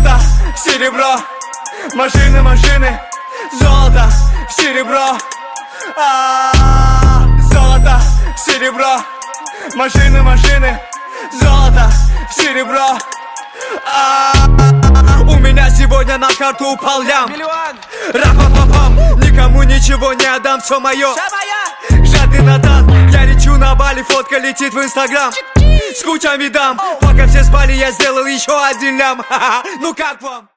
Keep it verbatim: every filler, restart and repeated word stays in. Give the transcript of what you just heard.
Золото, серебро, машины, машины. Золото, серебро, а-а-а. Золото, серебро, машины, машины. Золото, серебро, а-а-а. У меня сегодня на карту упал лям. Миллион. Ра-па-па-пам. Никому ничего не отдам, все мое. Жадный Натан, я лечу на Бали, фотка летит в Инстаграм. С кучами дам, пока все спали, я сделал еще один лям. Ну как вам?